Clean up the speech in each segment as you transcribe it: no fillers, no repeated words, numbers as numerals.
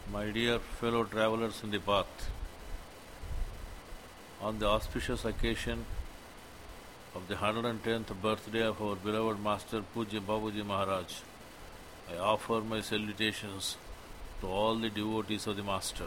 My dear fellow travelers in the path, on the auspicious occasion of the 110th birthday of our beloved Master Pujya Babuji Maharaj, I offer my salutations to all the devotees of the Master.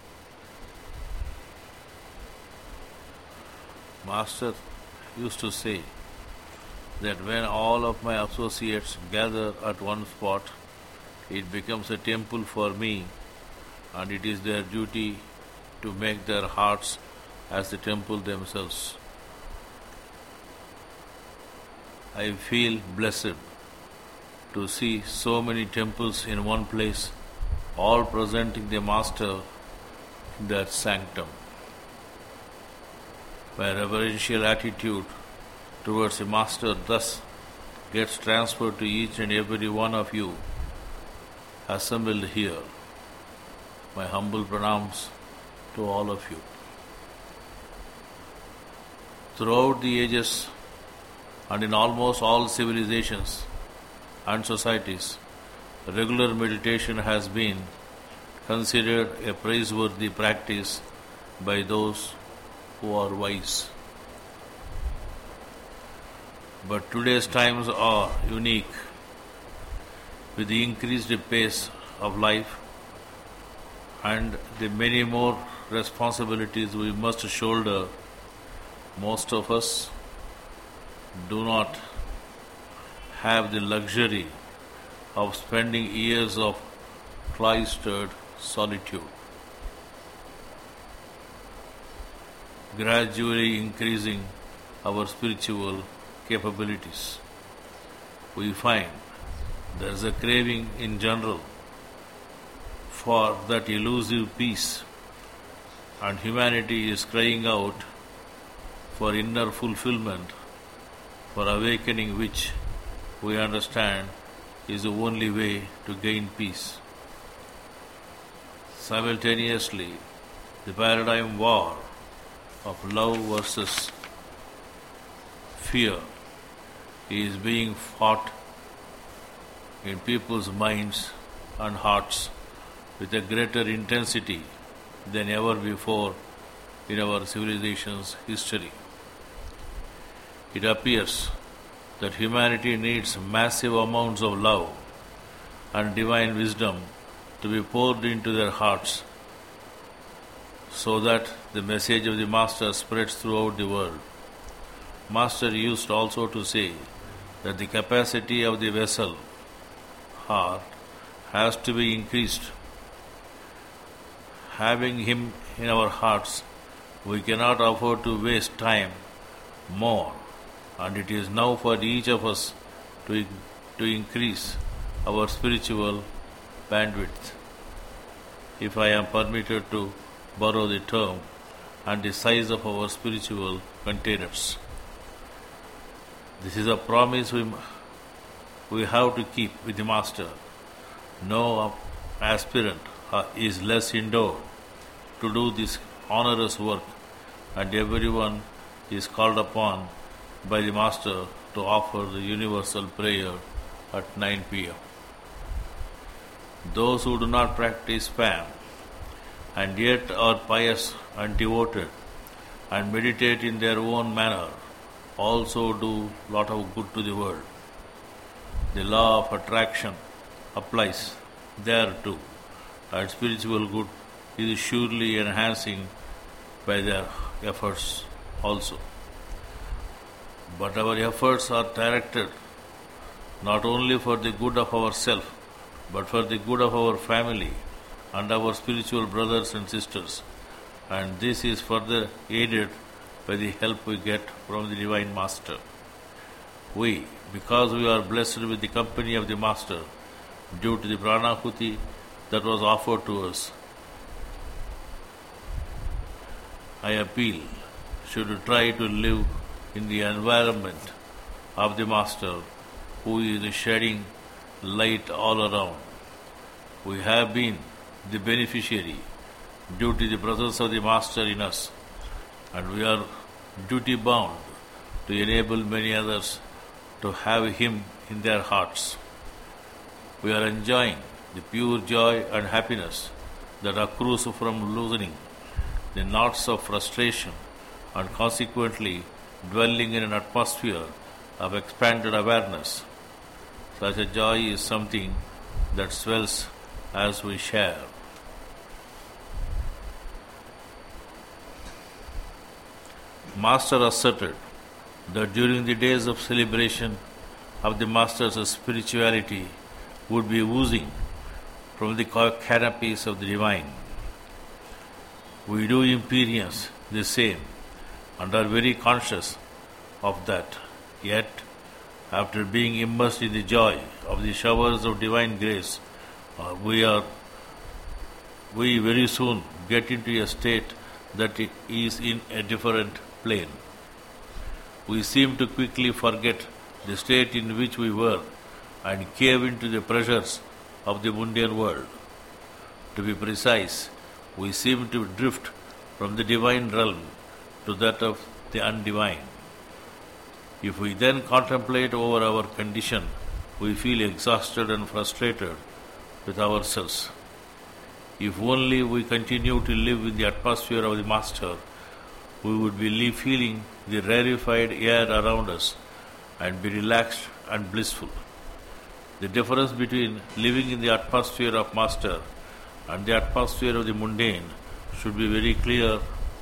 Master used to say that when all of my associates gather at one spot, it becomes a temple for me, and it is their duty to make their hearts as the temple themselves. I feel blessed to see so many temples in one place, all presenting the Master in their sanctum. My reverential attitude towards the Master thus gets transferred to each and every one of you assembled here. My humble pranams to all of you. Throughout the ages and in almost all civilizations and societies, regular meditation has been considered a praiseworthy practice by those who are wise. But today's times are unique. With the increased pace of life and the many more responsibilities we must shoulder, most of us do not have the luxury of spending years of cloistered solitude. Gradually increasing our spiritual capabilities, we find there is a craving in general for that elusive peace, and humanity is crying out for inner fulfillment, for awakening which we understand is the only way to gain peace. Simultaneously, the paradigm war of love versus fear is being fought in people's minds and hearts with a greater intensity than ever before in our civilization's history. It appears that humanity needs massive amounts of love and divine wisdom to be poured into their hearts so that the message of the Master spreads throughout the world. Master used also to say that the capacity of the vessel, heart, has to be increased. Having him in our hearts, we cannot afford to waste time more, and it is now for each of us to increase our spiritual bandwidth, if I am permitted to borrow the term, and the size of our spiritual containers. This is a promise we have to keep with the Master. No aspirant is less endowed to do this onerous work, and everyone is called upon by the Master to offer the universal prayer at 9 p.m. Those who do not practice spam and yet are pious and devoted and meditate in their own manner also do a lot of good to the world. The law of attraction applies there too, and spiritual good is surely enhancing by their efforts also. But our efforts are directed not only for the good of ourselves, but for the good of our family and our spiritual brothers and sisters, and this is further aided by the help we get from the Divine Master. We, because we are blessed with the company of the Master, due to the pranahuti that was offered to us, I appeal, should try to live in the environment of the Master, who is shedding light all around. We have been the beneficiary due to the presence of the Master in us, and we are duty bound to enable many others to have him in their hearts. We are enjoying the pure joy and happiness that accrues from loosening the knots of frustration and consequently dwelling in an atmosphere of expanded awareness. Such a joy is something that swells as we share. Master asserted that during the days of celebration of the Master's spirituality would be oozing from the canopies of the divine. We do experience the same and are very conscious of that. Yet, after being immersed in the joy of the showers of divine grace, we very soon get into a state that is in a different plane. We seem to quickly forget the state in which we were and cave into the pressures of the mundane world. To be precise, we seem to drift from the divine realm to that of the undivine. If we then contemplate over our condition, we feel exhausted and frustrated with ourselves. If only we continue to live in the atmosphere of the Master, we would be feeling the rarefied air around us and be relaxed and blissful. The difference between living in the atmosphere of Master and the atmosphere of the mundane should be very clear.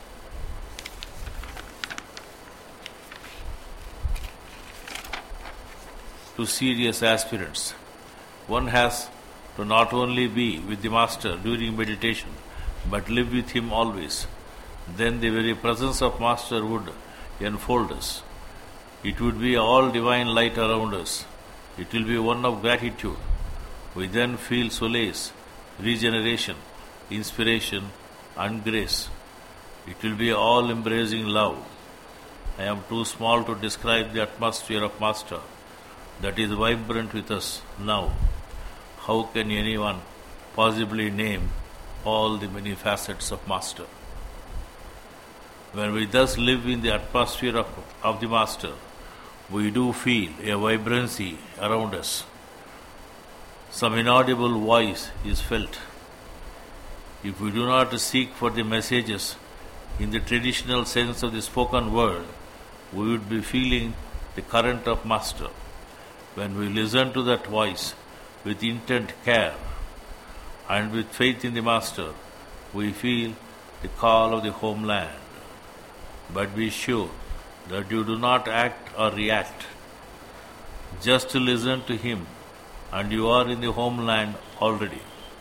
To serious aspirants, one has to not only be with the Master during meditation, but live with him always. Then the very presence of Master would enfold us. It would be all divine light around us. It will be one of gratitude. We then feel solace, regeneration, inspiration, and grace. It will be all embracing love. I am too small to describe the atmosphere of Master that is vibrant with us now. How can anyone possibly name all the many facets of Master? When we thus live in the atmosphere of the Master, we do feel a vibrancy around us. Some inaudible voice is felt. If we do not seek for the messages in the traditional sense of the spoken word, we would be feeling the current of Master. When we listen to that voice with intent care and with faith in the Master, we feel the call of the homeland. But be sure that you do not act or react. Just listen to him and you are in the homeland already.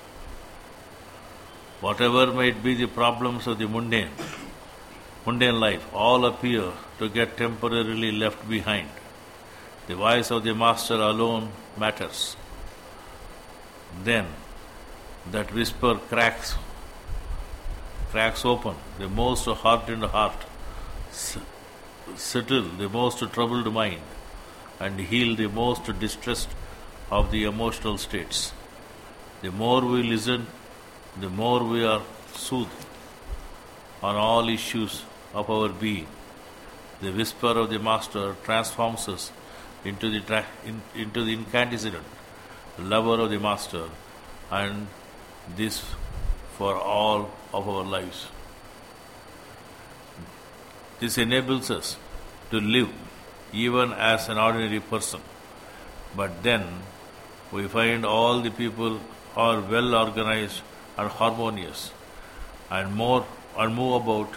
Whatever might be the problems of the mundane life, all appear to get temporarily left behind. The voice of the Master alone matters. Then that whisper cracks open the most hardened heart, settle the most troubled mind, and heal the most distressed of the emotional states. The more we listen, the more we are soothed on all issues of our being. The whisper of the Master transforms us into the incandescent lover of the Master, and this for all of our lives. This enables us to live even as an ordinary person. But then we find all the people are well organized and harmonious and move about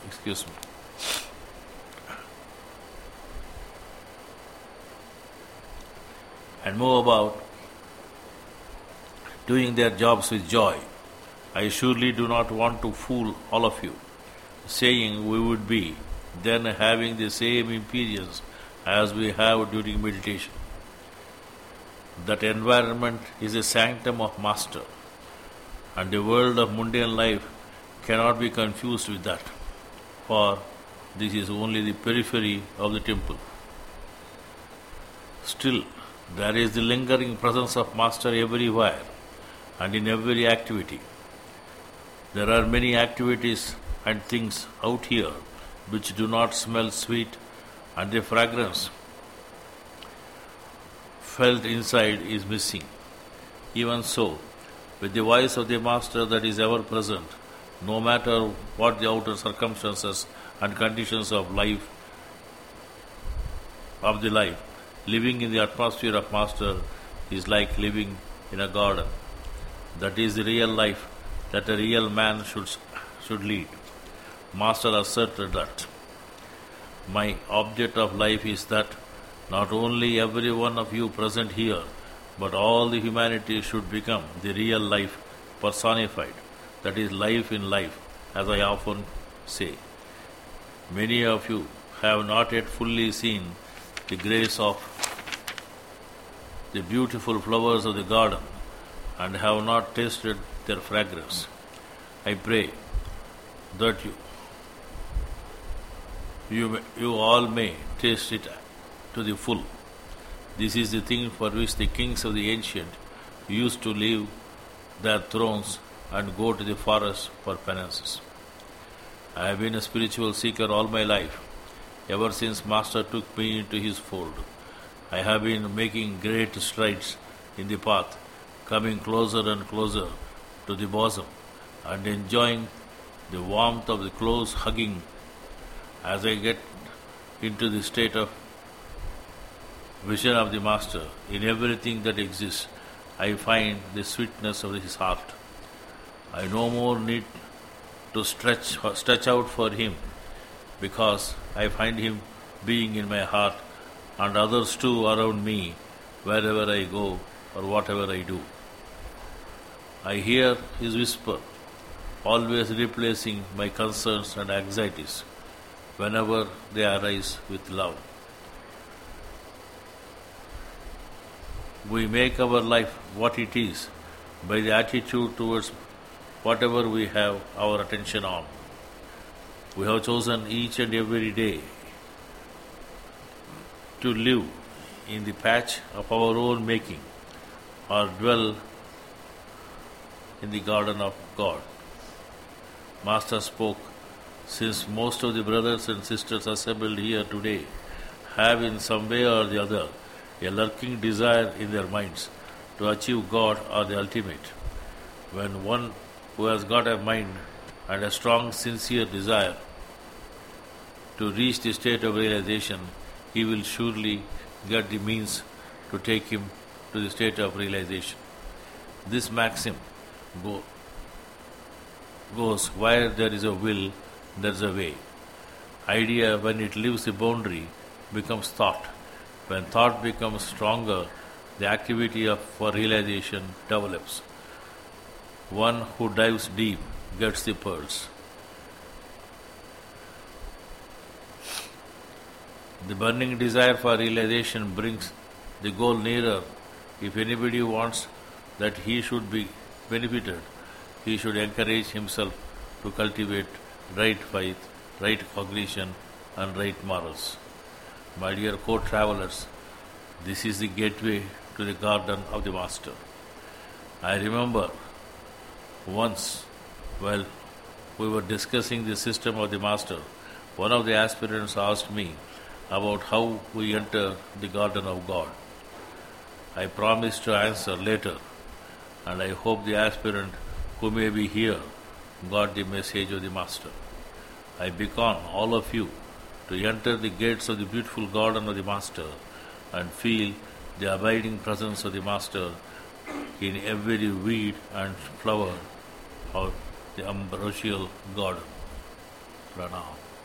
doing their jobs with joy. I surely do not want to fool all of you, saying we would be then having the same experience as we have during meditation. That environment is a sanctum of Master, and the world of mundane life cannot be confused with that, for this is only the periphery of the temple. Still, there is the lingering presence of Master everywhere and in every activity. There are many activities and things out here which do not smell sweet, and the fragrance felt inside is missing. Even so, with the voice of the Master that is ever present, no matter what the outer circumstances and conditions of the life. Living in the atmosphere of Master is like living in a garden. That is the real life that a real man should lead. Master asserted that my object of life is that not only every one of you present here, but all the humanity should become the real life personified. That is life in life, as I often say. Many of you have not yet fully seen the grace of the beautiful flowers of the garden and have not tasted their fragrance. I pray that you all may taste it to the full. This is the thing for which the kings of the ancient used to leave their thrones and go to the forest for penances. I have been a spiritual seeker all my life, ever since Master took me into his fold. I have been making great strides in the path, coming closer and closer to the bosom, and enjoying the warmth of the close hugging as I get into the state of vision of the Master. In everything that exists, I find the sweetness of his heart. I no more need to stretch out for him, because I find him being in my heart and others too around me wherever I go or whatever I do. I hear his whisper, always replacing my concerns and anxieties whenever they arise with love. We make our life what it is by the attitude towards whatever we have our attention on. We have chosen each and every day to live in the patch of our own making or dwell in the garden of God. Master spoke, since most of the brothers and sisters assembled here today have in some way or the other a lurking desire in their minds to achieve God or the ultimate. When one who has got a mind and a strong, sincere desire to reach the state of realization, he will surely get the means to take him to the state of realization. This maxim goes, where there is a will, there is a way. Idea, when it leaves the boundary, becomes thought. When thought becomes stronger, the activity for realization develops. One who dives deep gets the pearls. The burning desire for realization brings the goal nearer. If anybody wants that he should be benefited, he should encourage himself to cultivate right faith, right cognition, and right morals. My dear co-travelers, this is the gateway to the garden of the Master. I remember once, while we were discussing the system of the Master, one of the aspirants asked me about how we enter the garden of God. I promised to answer later, and I hope the aspirant who may be here got the message of the Master. I beckon all of you to enter the gates of the beautiful garden of the Master and feel the abiding presence of the Master in every weed and flower of the ambrosial garden. Pranam.